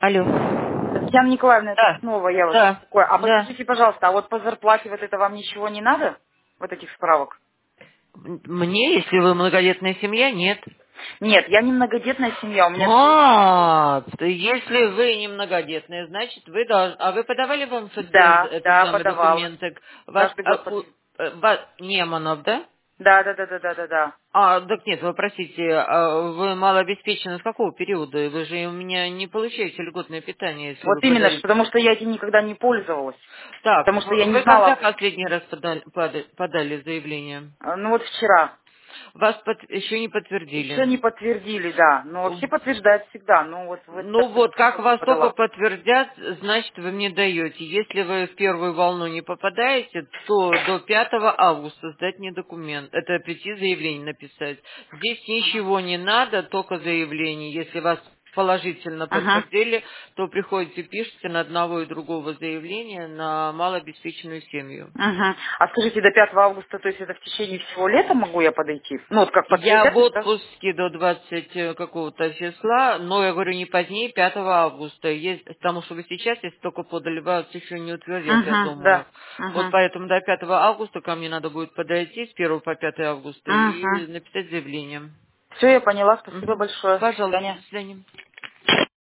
Алло. Татьяна Николаевна, это Да. снова я вас Да. такое. А Да. подскажите, пожалуйста, а вот по зарплате вот это вам ничего не надо? Вот этих справок? Мне, если вы многодетная семья, нет. Нет, я не многодетная семья, у меня Если вы не многодетная, значит вы должны... А вы подавали вам да, этот да, самый подавала. документ? Вас, Каждый год подаю. Неманов, да? Да, да, да, да, да, да, да. Так нет, вы простите, вы малообеспечены с какого периода? Вы же у меня не получаете льготное питание, если Вот вы именно, подали. потому что я этим никогда не пользовалась. Так, Потому что я не вы когда знала, последний раз подали заявление? ну вот вчера. Вас еще не подтвердили. Еще не подтвердили, да. Но вообще подтверждают всегда. Ну вот в этот Ну раз вот, как тоже вас только подала. подтвердят, значит, вы мне даете. Если вы в первую волну не попадаете, то до 5 августа сдать мне документ. Это прийти заявление написать. Здесь Ага. ничего не надо, только заявление. Если вас положительно Ага. подтвердили, то приходите, пишите на одного и другого заявления на малообеспеченную семью. Ага. А скажите, до 5 августа, то есть это в течение всего лета могу я подойти? Ну вот как Я в подтвердят, да? отпуске до 20 какого-то числа, но я говорю не позднее 5 августа, потому что вы сейчас, если только подали, вас еще не утвердят, я Ага, думаю. да. Вот Ага. поэтому до 5 августа ко мне надо будет подойти с 1 по 5 августа Ага. и написать заявление. Все, я поняла. Спасибо Мгм. большое. До Пожалуйста, свидания. до свидания.